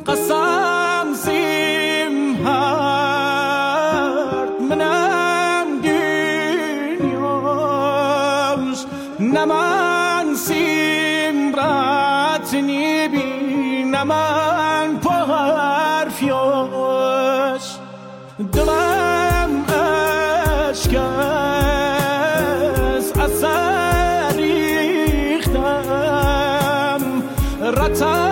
قسم سیم هرد منم گینیاش نمن سیم رات نیبی نمن پر فیاش دلم اشکست از سر ریختم رتم